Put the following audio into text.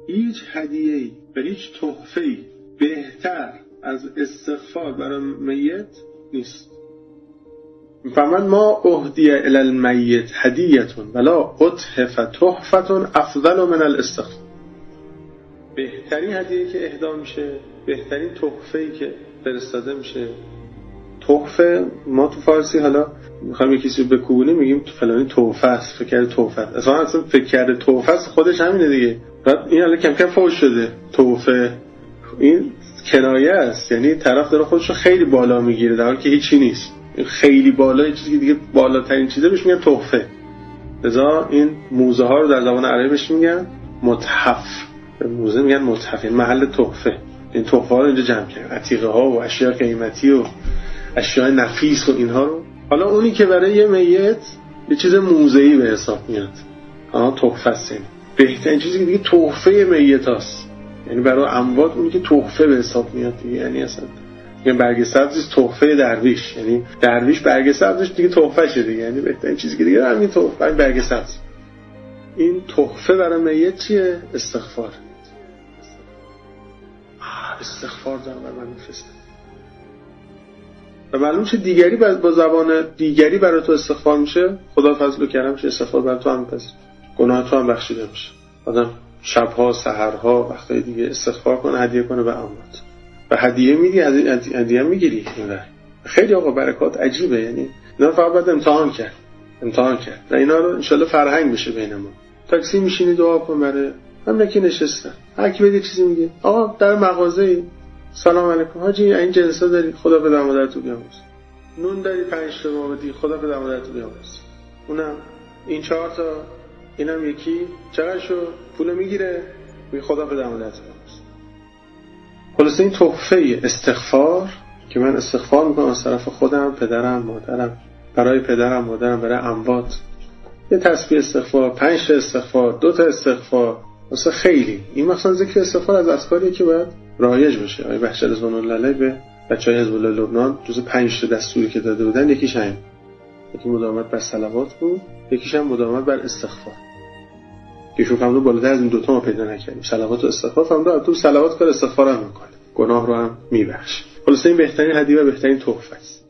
هیچ هدیه‌ای و هیچ تحفه‌ای بهتر از استغفار برای میت نیست. فمن ما اهدی الی المیت هدیه ولا اطهف تحفه افضل من الاستغفار. بهترین هدیه‌ای که اهدا میشه، بهترین تحفه‌ای که فرستاده میشه. تحفه ما تو فارسی حالا میخوایم یکی چیزی بکوبونیم میگیم تو فلانی تحفه است، فکر کرده تحفه است. اصلا فکر کرده تحفه است خودش همینه دیگه. بعد این حالا کم کم فوش شده تحفه. این کنایه است، یعنی طرف داره خودشو خیلی بالا میگیره در حالی که هیچی نیست. خیلی بالا، چیزی که دیگه بالاترین چیزه بهش میگن تحفه. لذا این موزه ها رو در زبان عربی بهش میگن متحف. به موزه میگن متحف، این محل تحفه. این تحفه ها رو اینجا جمع کردن، عتیقه ها و اشیاء قیمتی و اشیاء نفیس و اینها رو. حالا اونی که برای یه میت یه چیز موزه‌ای به حساب میاد، تحفه است. بهترین چیزی که دیگه تحفه میت هست، یعنی برای اموات اونی که تحفه به حساب میاد دیگه. یعنی اصلا یعنی برگ سبز تحفه درویش، یعنی درویش برگ سبزش دیگه تحفه شه دیگه. یعنی بهترین چیزی که دیگه همین تحفه برگ سبز. این تحفه برای میت چیه؟ استغفار. استغفار دارم برای من میفرستم. و معلوم چه دیگری با زبان دیگری برای تو استغفار میشه، خدا فضل و کرمش استغفار برای تو هم میپذیره، گناه تو هم بخشیده میشه. آدم شبها سحرها وقتای دیگه استغفار کنه، هدیه کنه به اموات. و هدیه میدی، هدیه میگیری. خیلی آقا برکات عجیبه. یعنی اینا فقط باید امتحان کرد و اینا رو انشالله فرهنگ بشه بینمون. تاکسی میشینی دعا کن برای همین که نشستن، هر کی بده چیزی میگه. آقا در مغازه سلام علیکم حاجی، این جنسا داری، خدا پدر مادرتو بیامرز. نون داری 5 تا ما بدی، خدا پدر مادرتو بیامرز. اونم این 4 تا، اینم یکی، چقدر شو؟ پول میگیره، میگه خدا پدر مادرتو بیامرز. خلاص این تحفه استغفار که من استغفار میکنم از طرف خودم، پدرم، مادرم، برای پدرم، مادرم، برای اموات. یه تسبیح استغفار، 5 تا استغفار، 2 تا استغفار، واسه خیلی. این مثلا ذکر استغفار از اذکاریه که باید رایج بشه. آقای بهشت رضوان الله به بچهای حزب الله لبنان جزو 5 تا دستوری که داده بودن یکیش همین. یکی مداومت بر صلوات بود، یکیش هم مداومت بر استغفار. که شو فهمدو بالاتر از این دوتا ما پیدا نکردیم. صلوات و استغفار فهمدو تو صلوات کار، استغفار هم میکنه، گناه رو هم میبخشه. خلاص این بهترین هدیه و بهترین تحفه است.